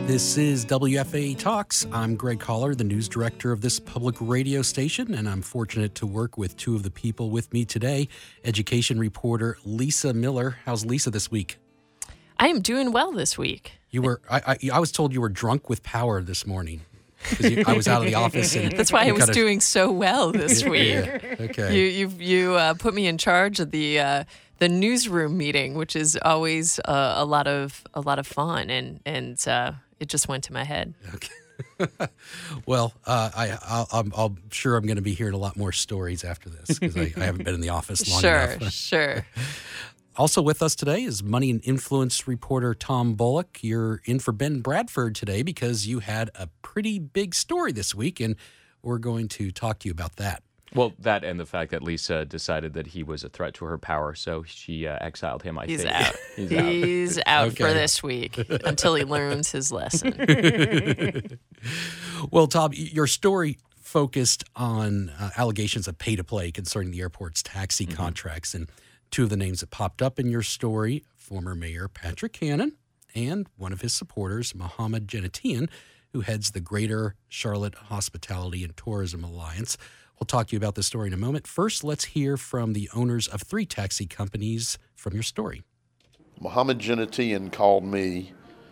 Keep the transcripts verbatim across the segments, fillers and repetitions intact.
This is W F A A Talks. I'm Greg Collar, the news director of this public radio station, and I'm fortunate to work with two of the people with me today. Education reporter Lisa Miller. How's Lisa this week? I am doing well this week. You were. I, I, I was told you were drunk with power this morning. You, I was out of the office. And That's why I was kinda, doing so well this week. Yeah, okay. You you you uh, put me in charge of the uh, the newsroom meeting, which is always uh, a lot of a lot of fun, and and uh, it just went to my head. Okay. Well, uh, I I'll, I'm, I'm sure I'm going to be hearing a lot more stories after this because I, I haven't been in the office long sure, enough. Sure. Also with us today is Money and Influence reporter Tom Bullock. You're in for Ben Bradford today because you had a pretty big story this week, and we're going to talk to you about that. Well, that and the fact that Lisa decided that he was a threat to her power, so she uh, exiled him, I He's think. out. He's, He's out. out Okay. for this week until he learns his lesson. Well, Tom, your story focused on uh, allegations of pay-to-play concerning the airport's taxi mm-hmm. contracts, and two of the names that popped up in your story, former Mayor Patrick Cannon and one of his supporters, Mohammed Janatian, who heads the Greater Charlotte Hospitality and Tourism Alliance. We'll talk to you about this story in a moment. First, let's hear from the owners of three taxi companies from your story. Mohammed Janatian called me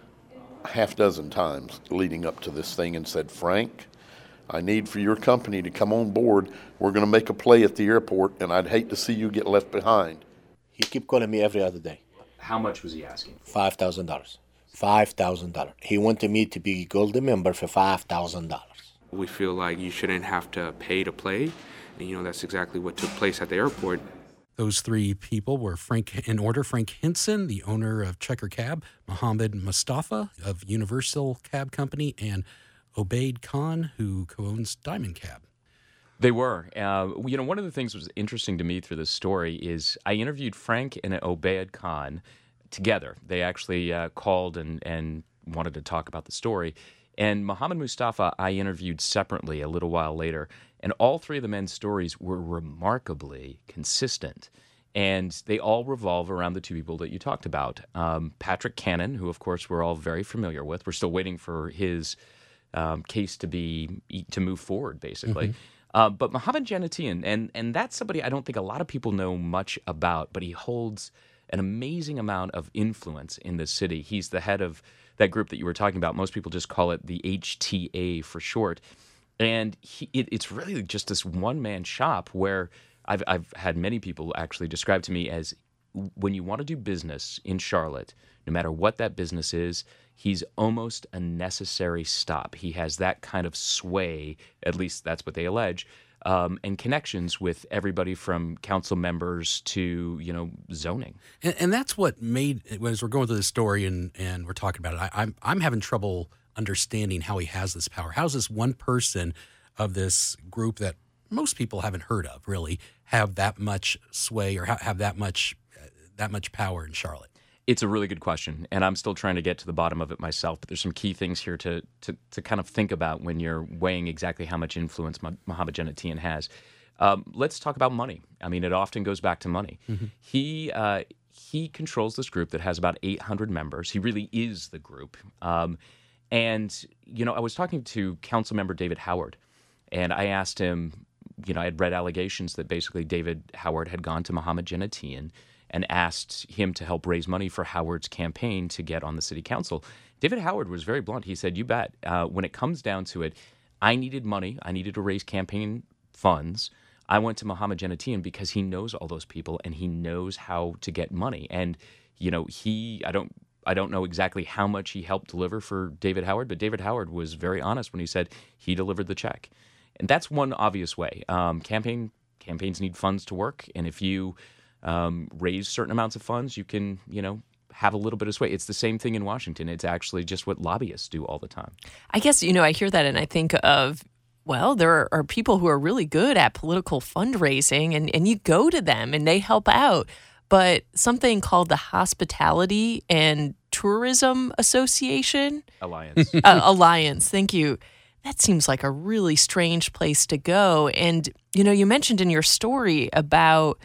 a half dozen times leading up to this thing and said, Frank, I need for your company to come on board. We're going to make a play at the airport, and I'd hate to see you get left behind. He kept calling me every other day. How much was he asking? five thousand dollars. five thousand dollars. He wanted me to be a Golden member for five thousand dollars. We feel like you shouldn't have to pay to play. And, you know, that's exactly what took place at the airport. Those three people were Frank, in order, Frank Hinson, the owner of Checker Cab, Mohammed Mustafa of Universal Cab Company, and Obaid Khan, who co-owns Diamond Cab. They were. Uh, you know, one of the things that was interesting to me through this story is I interviewed Frank and Obaid Khan together. They actually uh, called and, and wanted to talk about the story. And Mohammed Mustafa I interviewed separately a little while later. And all three of the men's stories were remarkably consistent. And they all revolve around the two people that you talked about. Um, Patrick Cannon, who, of course, we're all very familiar with. We're still waiting for his um, case to be to move forward, basically. Mm-hmm. Uh, but Mohammed Janatian, and and that's somebody I don't think a lot of people know much about, but he holds an amazing amount of influence in this city. He's the head of that group that you were talking about. Most people just call it the H T A for short. And he, it, it's really just this one-man shop where I've, I've had many people actually describe to me as when you want to do business in Charlotte, no matter what that business is, he's almost a necessary stop. He has that kind of sway, at least that's what they allege, um, and connections with everybody from council members to, you know, zoning. And, and that's what made, as we're going through this story and, and we're talking about it, I, I'm I'm having trouble understanding how he has this power. How's this one person of this group that most people haven't heard of, really, have that much sway or ha- have that much uh, that much power in Charlotte? It's a really good question, and I'm still trying to get to the bottom of it myself, but there's some key things here to to, to kind of think about when you're weighing exactly how much influence Mohammed Janatian has. Um, let's talk about money. I mean, it often goes back to money. Mm-hmm. He uh, he controls this group that has about eight hundred members. He really is the group. Um, and, you know, I was talking to council member David Howard, and I asked him, you know, I had read allegations that basically David Howard had gone to Mohammed Janatian and asked him to help raise money for Howard's campaign to get on the city council. David Howard was very blunt. He said, you bet. Uh, when it comes down to it, I needed money. I needed to raise campaign funds. I went to Mohammed Janatian because he knows all those people and he knows how to get money. And, you know, he, I don't, I don't know exactly how much he helped deliver for David Howard, but David Howard was very honest when he said he delivered the check. And that's one obvious way. Um, campaign campaigns need funds to work. And if you um, raise certain amounts of funds, you can, you know, have a little bit of sway. It's the same thing in Washington. It's actually just what lobbyists do all the time. I guess, you know, I hear that and I think of, well, there are, are people who are really good at political fundraising and, and you go to them and they help out. But something called the Hospitality and Tourism Association. Alliance. uh, Alliance, thank you. That seems like a really strange place to go. And, you know, you mentioned in your story about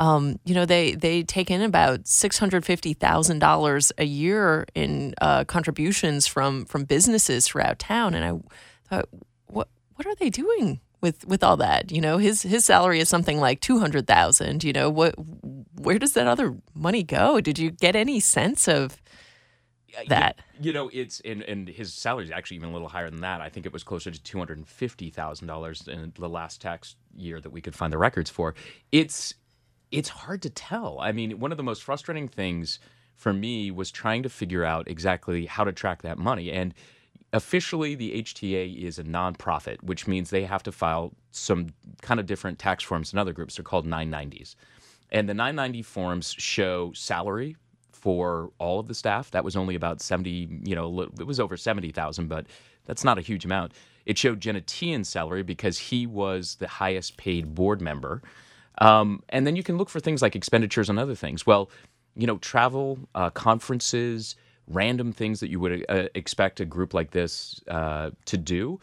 Um, you know, they they take in about six hundred fifty thousand dollars a year in uh, contributions from from businesses throughout town, and I thought, what what are they doing with with all that? You know, his his salary is something like two hundred thousand. You know, what where does that other money go? Did you get any sense of that? You, you know, it's and, and his salary is actually even a little higher than that. I think it was closer to two hundred fifty thousand dollars in the last tax year that we could find the records for. It's it's hard to tell. I mean, one of the most frustrating things for me was trying to figure out exactly how to track that money. And officially, the H T A is a nonprofit, which means they have to file some kind of different tax forms than other groups. They're called nine ninety s. And the nine ninety forms show salary for all of the staff. That was only about seventy, you know, it was over seventy thousand, but that's not a huge amount. It showed Genetian's salary because he was the highest paid board member. Um, and then you can look for things like expenditures on other things. Well, you know, travel, uh, conferences, random things that you would uh, expect a group like this uh, to do.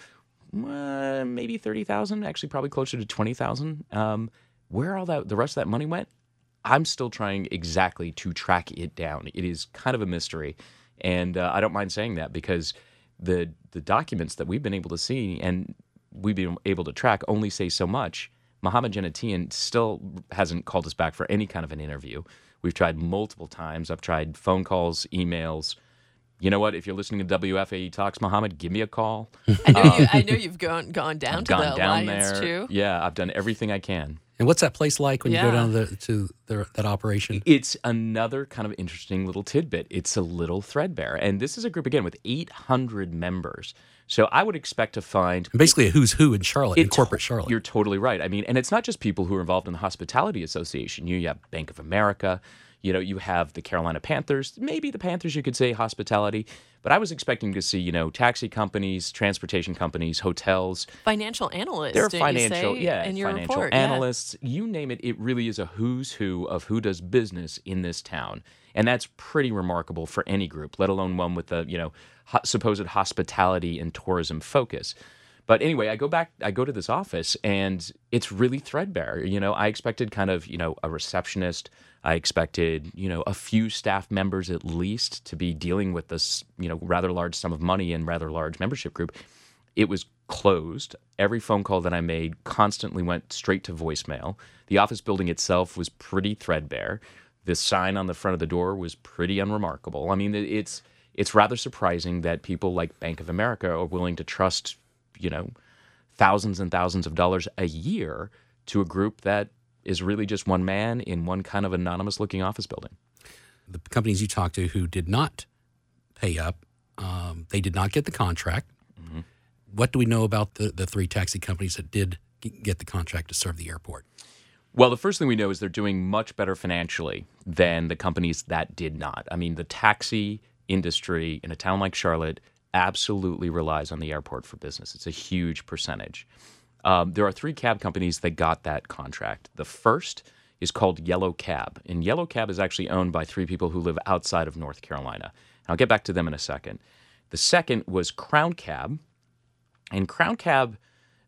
Uh, maybe thirty thousand, actually probably closer to twenty thousand. Um, where all that the rest of that money went, I'm still trying exactly to track it down. It is kind of a mystery, and uh, I don't mind saying that because the the documents that we've been able to see and we've been able to track only say so much. Mohammed Genetian still hasn't called us back for any kind of an interview. We've tried multiple times. I've tried phone calls, emails. You know what? If you're listening to W F A E Talks, Mohammed, give me a call. I know you. I know you've gone gone down I've to gone the down Alliance there. too. Yeah, I've done everything I can. And what's that place like when you go Yeah. down the, to the, that operation? It's another kind of interesting little tidbit. It's a little threadbare. And this is a group, again, with eight hundred members. So I would expect to find Basically a who's who in Charlotte, in It corporate to- Charlotte. You're totally right. I mean, and it's not just people who are involved in the Hospitality Association. You, you have Bank of America. You know, you have the Carolina Panthers. Maybe the Panthers, you could say hospitality. But I was expecting to see, you know, taxi companies, transportation companies, hotels. Financial analysts. They're didn't financial, you say yeah, in your financial report? Yeah. analysts. You name it. It really is a who's who of who does business in this town, and that's pretty remarkable for any group, let alone one with a you know ho- supposed hospitality and tourism focus. But anyway, I go back, I go to this office, and it's really threadbare. You know, I expected kind of you know a receptionist. I expected, you know, a few staff members at least to be dealing with this, you know, rather large sum of money and rather large membership group. It was closed. Every phone call that I made constantly went straight to voicemail. The office building itself was pretty threadbare. The sign on the front of the door was pretty unremarkable. I mean, it's it's rather surprising that people like Bank of America are willing to trust, you know, thousands and thousands of dollars a year to a group that is really just one man in one kind of anonymous-looking office building. The companies you talked to who did not pay up, um, they did not get the contract. Mm-hmm. What do we know about the, the three taxi companies that did g- get the contract to serve the airport? Well, the first thing we know is they're doing much better financially than the companies that did not. I mean, the taxi industry in a town like Charlotte absolutely relies on the airport for business. It's a huge percentage. Um, there are three cab companies that got that contract. The first is called Yellow Cab, and Yellow Cab is actually owned by three people who live outside of North Carolina. And I'll get back to them in a second. The second was Crown Cab, and Crown Cab,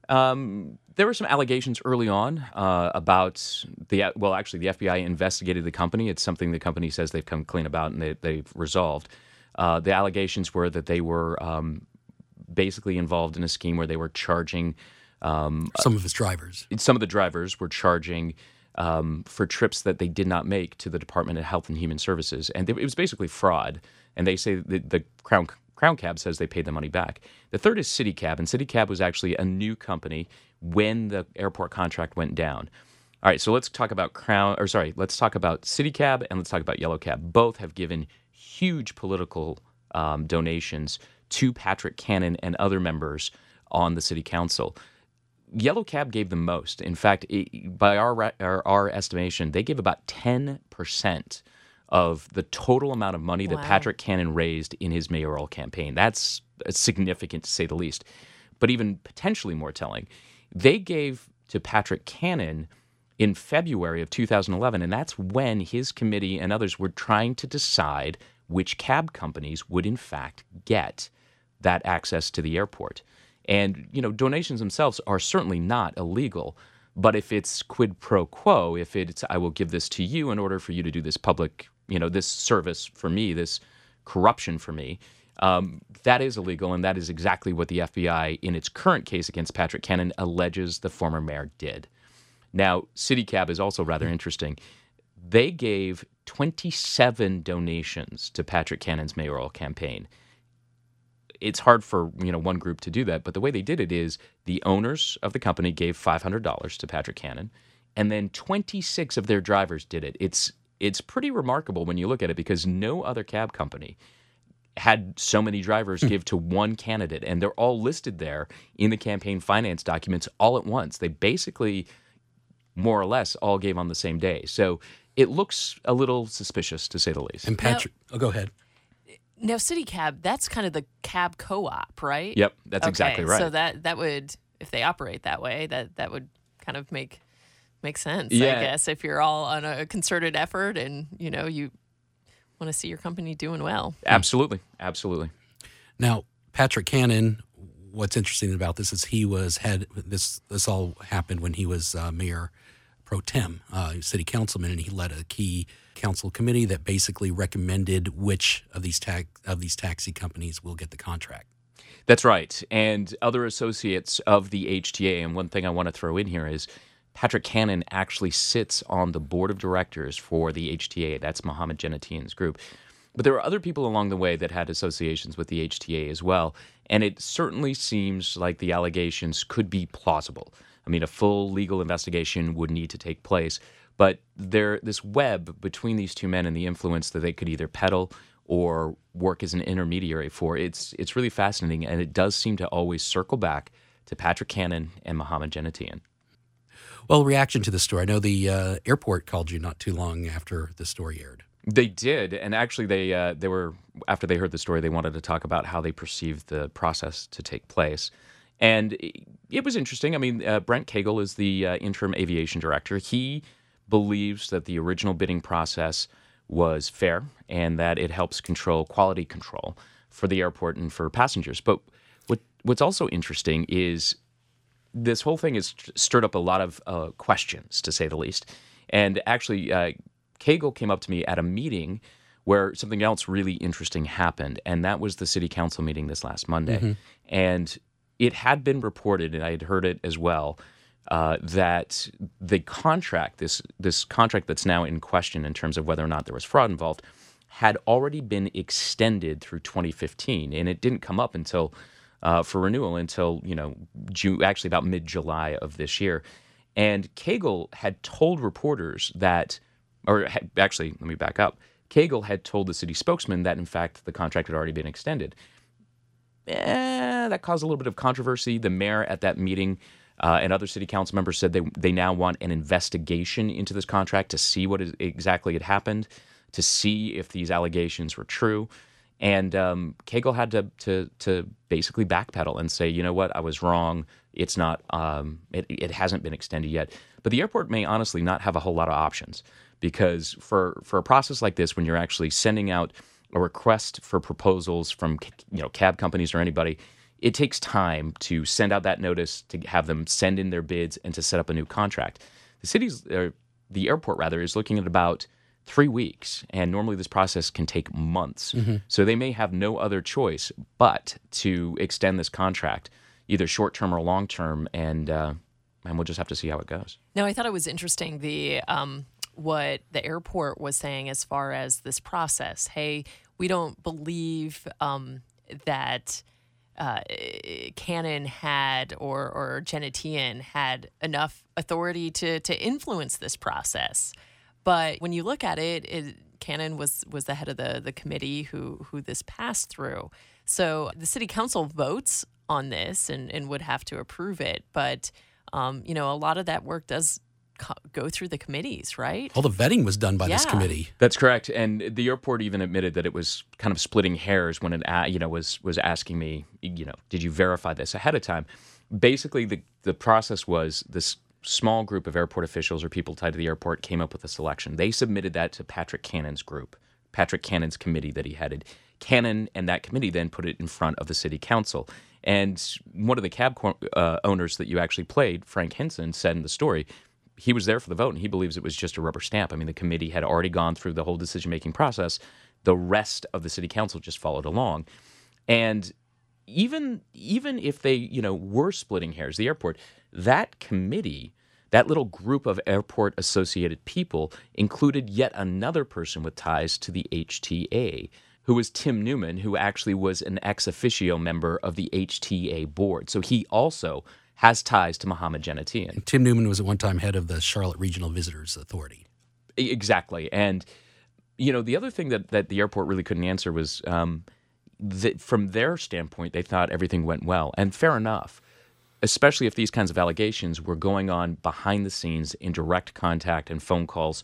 um, there were some allegations early on uh, about the, well, actually the F B I investigated the company. It's something the company says they've come clean about and they, they've resolved. Uh, the allegations were that they were um, basically involved in a scheme where they were charging Um, Some of his drivers. some of the drivers were charging um, for trips that they did not make to the Department of Health and Human Services, and it was basically fraud. And they say that the Crown Crown Cab says they paid the money back. The third is City Cab, and City Cab was actually a new company when the airport contract went down. All right, so let's talk about Crown, or sorry, let's talk about City Cab and let's talk about Yellow Cab. Both have given huge political um, donations to Patrick Cannon and other members on the city council. Yellow Cab gave the most. In fact, it, by our, our our estimation, they gave about ten percent of the total amount of money that Wow. Patrick Cannon raised in his mayoral campaign. That's significant to say the least. But even potentially more telling, they gave to Patrick Cannon in February of two thousand eleven, and that's when his committee and others were trying to decide which cab companies would in fact get that access to the airport. And, you know, donations themselves are certainly not illegal, But if it's quid pro quo, if it's I will give this to you in order for you to do this public, you know, this service for me, this corruption for me, um, that is illegal, and that is exactly what the F B I, in its current case against Patrick Cannon, alleges the former mayor did. Now, CityCab is also rather interesting. They gave twenty-seven donations to Patrick Cannon's mayoral campaign. It's hard for, you know, one group to do that, but the way they did it is the owners of the company gave five hundred dollars to Patrick Cannon, and then twenty-six of their drivers did it. It's it's pretty remarkable when you look at it, because no other cab company had so many drivers give to one candidate, and they're all listed there in the campaign finance documents all at once. They basically, more or less, all gave on the same day. So it looks a little suspicious, to say the least. And Patrick, now, oh, go ahead. Now, CityCab, that's kind of the cab co-op, right? Yep, that's okay, exactly right. So that that would, if they operate that way, that that would kind of make make sense, yeah. I guess, if you're all on a concerted effort and, you know, you want to see your company doing well. Absolutely, absolutely. Now, Patrick Cannon, what's interesting about this is he was head. This this all happened when he was uh, mayor pro tem, uh, city councilman, and he led a key council committee that basically recommended which of these ta- of these taxi companies will get the contract. That's right, and other associates of the H T A. And one thing I want to throw in here is Patrick Cannon actually sits on the board of directors for the H T A. That's Mohammed Janatian's group. But there were other people along the way that had associations with the H T A as well, and it certainly seems like the allegations could be plausible. I mean, a full legal investigation would need to take place, but there, this web between these two men and the influence that they could either peddle or work as an intermediary for, it's it's really fascinating, and it does seem to always circle back to Patrick Cannon and Mohammed Janatian. Well, reaction to the story. I know the uh, airport called you not too long after the story aired. They did, and actually, they uh, they were after they heard the story, they wanted to talk about how they perceived the process to take place, and it, it was interesting. I mean, uh, Brent Cagle is the uh, interim aviation director. He believes that the original bidding process was fair and that it helps control quality control for the airport and for passengers. But what what's also interesting is this whole thing has stirred up a lot of uh, questions, to say the least. And actually, uh, Cagle came up to me at a meeting where something else really interesting happened, and that was the city council meeting this last Monday. Mm-hmm. And it had been reported, and I had heard it as well, uh, that the contract, this this contract that's now in question in terms of whether or not there was fraud involved, had already been extended through twenty fifteen, and it didn't come up until uh, for renewal until you know June, actually about mid-July of this year. And Cagle had told reporters that, or had, actually, let me back up. Cagle had told the city spokesman that, in fact, the contract had already been extended. Eh, that caused a little bit of controversy. The mayor at that meeting uh, and other city council members said they they now want an investigation into this contract to see what is, exactly had happened, to see if these allegations were true. And um, Cagle had to, to to basically backpedal and say, you know what, I was wrong. It's not. Um, it it hasn't been extended yet. But the airport may honestly not have a whole lot of options, because for for a process like this, when you're actually sending out a request for proposals from you know cab companies or anybody, it takes time to send out that notice, to have them send in their bids, and to set up a new contract. The city's, or the airport rather, is looking at about three weeks, and normally this process can take months. Mm-hmm. So they may have no other choice but to extend this contract, either short term or long term, and uh, and we'll just have to see how it goes. No, I thought it was interesting the um, what the airport was saying as far as this process. Hey, we don't believe um, that uh, Cannon had or or Janatian had enough authority to to influence this process. But when you look at it, it Cannon was was the head of the the committee who who this passed through. So the city council votes on this and, and would have to approve it. But, um, you know, a lot of that work does co- go through the committees, right? All the vetting was done by yeah. this committee. That's correct. And the airport even admitted that it was kind of splitting hairs when it, you know, was was asking me, you know, did you verify this ahead of time? Basically, the, the process was this small group of airport officials or people tied to the airport came up with a selection. They submitted that to Patrick Cannon's group, Patrick Cannon's committee that he headed. Cannon and that committee then put it in front of the city council. And one of the cab co- uh, owners that you actually played, Frank Hinson, said in the story, he was there for the vote, and he believes it was just a rubber stamp. I mean, the committee had already gone through the whole decision-making process. The rest of the city council just followed along. And even even if they, you know, were splitting hairs, the airport, that committee, that little group of airport-associated people included yet another person with ties to the H T A, who was Tim Newman, who actually was an ex officio member of the H T A board. So he also has ties to Mohammed Janatian. Tim Newman was at one time head of the Charlotte Regional Visitors Authority. Exactly. And, you know, the other thing that, that the airport really couldn't answer was um, that from their standpoint, they thought everything went well. And fair enough, especially if these kinds of allegations were going on behind the scenes in direct contact and phone calls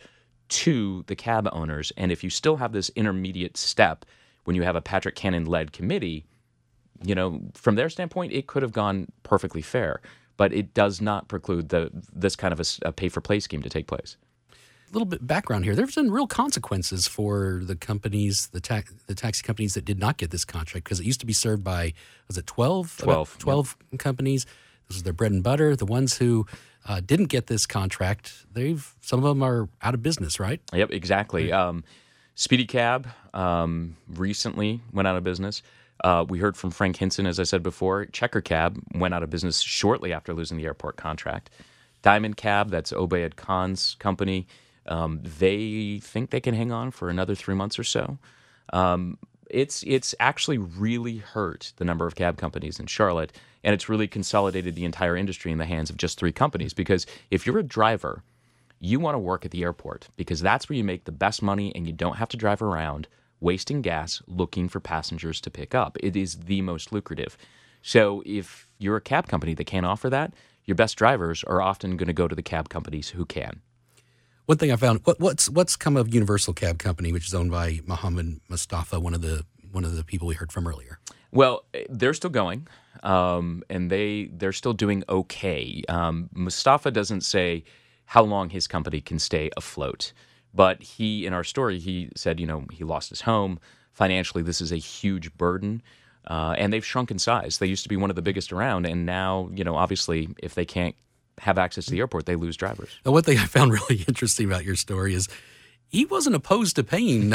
to the cab owners. And if you still have this intermediate step when you have a Patrick Cannon-led committee, you know, from their standpoint, it could have gone perfectly fair. But it does not preclude the this kind of a, a pay-for-play scheme to take place. A little bit background here. There's been real consequences for the companies, the ta- the taxi companies that did not get this contract, because it used to be served by, was it twelve? twelve. About twelve yep. companies. This was their bread and butter. The ones who uh, didn't get this contract, they've some of them are out of business, right? Yep, exactly. Right. Um, Speedy Cab um, recently went out of business. Uh, we heard from Frank Hinson, as I said before. Checker Cab went out of business shortly after losing the airport contract. Diamond Cab, that's Obaid Khan's company, um, they think they can hang on for another three months or so. Um, it's it's actually really hurt the number of cab companies in Charlotte, and it's really consolidated the entire industry in the hands of just three companies. Because if you're a driver, you want to work at the airport because that's where you make the best money and you don't have to drive around wasting gas looking for passengers to pick up. It is the most lucrative. So if you're a cab company that can't offer that, your best drivers are often going to go to the cab companies who can. One thing I found, what, what's what's come of Universal Cab Company, which is owned by Mohammed Mustafa, one of the one of the people we heard from earlier. Well, they're still going, um, and they they're still doing okay. Um, Mustafa doesn't say how long his company can stay afloat. But he, in our story, he said, you know, he lost his home. Financially, this is a huge burden. Uh, and they've shrunk in size. They used to be one of the biggest around. And now, you know, obviously, if they can't have access to the airport, they lose drivers. Now, one thing I found really interesting about your story is he wasn't opposed to paying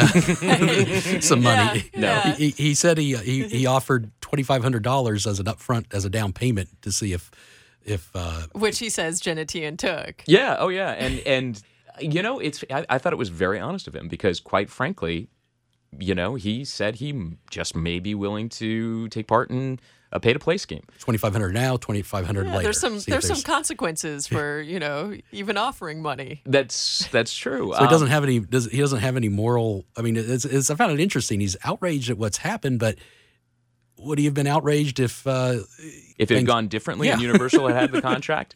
some money. Yeah, No. yeah. He, he said he, he he offered twenty-five hundred dollars as an upfront, as a down payment to see if, if uh, Which he says Janatian took. Yeah, oh yeah. And, and you know, it's I, I thought it was very honest of him because, quite frankly, you know, he said he just may be willing to take part in a pay-to-play scheme. twenty-five hundred now, twenty-five hundred Yeah, later. there's some See if there's some consequences for, you know, even offering money. That's that's true. So he doesn't Um, have any. Does, he doesn't have any moral. I mean, it's, it's, I found it interesting. He's outraged at what's happened, but would he have been outraged if uh, if it had things- gone differently and Yeah. Universal had had the contract?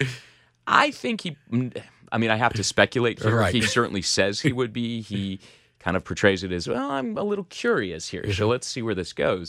I think he. I mean, I have to speculate here. Right. He certainly says he would be. He kind of portrays it as, well, I'm a little curious here, so let's see where this goes.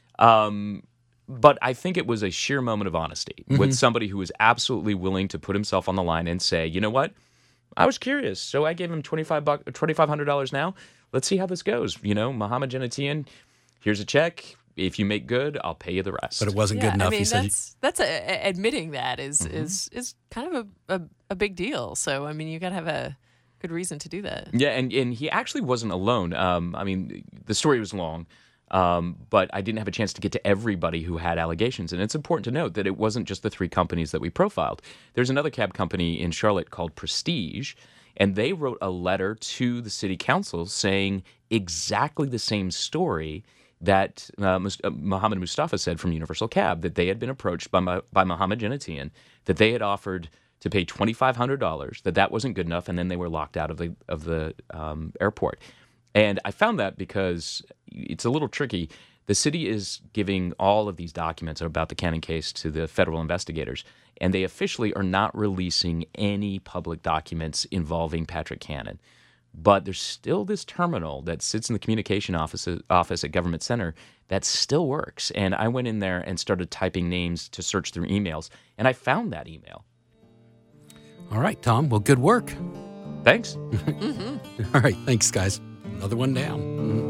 Um, but I think it was a sheer moment of honesty with somebody who was absolutely willing to put himself on the line and say, you know what? I was curious, so I gave him twenty-five bucks, twenty-five hundred dollars now. Let's see how this goes. You know, Mohammed Janatian, here's a check. If you make good, I'll pay you the rest. But it wasn't Yeah, good enough. I mean, he said, that's that's a, a- admitting that is Mm-hmm. is is kind of a, a, a big deal. So I mean, you got to have a good reason to do that. Yeah, and, and he actually wasn't alone. Um, I mean, the story was long, um, but I didn't have a chance to get to everybody who had allegations. And it's important to note that it wasn't just the three companies that we profiled. There's another cab company in Charlotte called Prestige, and they wrote a letter to the city council saying exactly the same story that uh, Mus- uh, Mohammed Mustafa said from Universal Cab, that they had been approached by, Ma- by Mohammed Janatian, that they had offered to pay twenty-five hundred dollars, that that wasn't good enough, and then they were locked out of the of the um, airport. And I found that because it's a little tricky. The city is giving all of these documents about the Cannon case to the federal investigators, and they officially are not releasing any public documents involving Patrick Cannon. But there's still this terminal that sits in the communication office, office at Government Center that still works. And I went in there and started typing names to search through emails, and I found that email. all right, Tom. Well, good work. Thanks. All right, thanks, guys. Another one down.